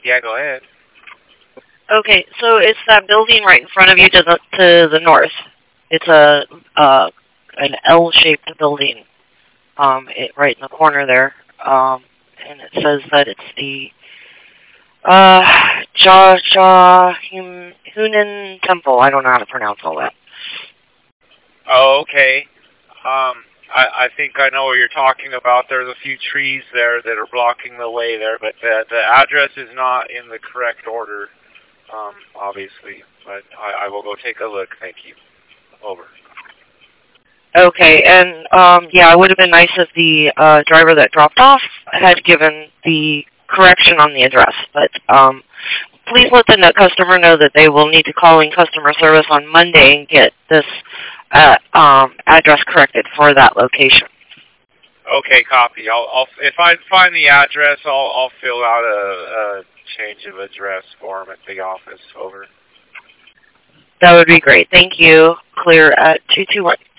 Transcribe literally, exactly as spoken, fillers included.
Yeah, go ahead. Okay, so it's that building right in front of you to the to the north. It's a uh, an L-shaped building, um, it, right in the corner there, um, and it says that it's the uh, Ja Ja Hum- Hunan Temple. I don't know how to pronounce all that. Oh, okay. Um, I, I think I know what you're talking about. There's a few trees there that are blocking the way there, but the, the address is not in the correct order, um, obviously. But I, I will go take a look. Thank you. Over. Okay, and um, yeah, it would have been nice if the uh, driver that dropped off had given the correction on the address. But um, please let the net customer know that they will need to call in customer service on Monday and get this uh, um, address corrected for that location. Okay, copy. I'll, I'll if I find the address, I'll, I'll fill out a, a change of address form at the office. Over. That would be great. Thank you. Clear at two two one.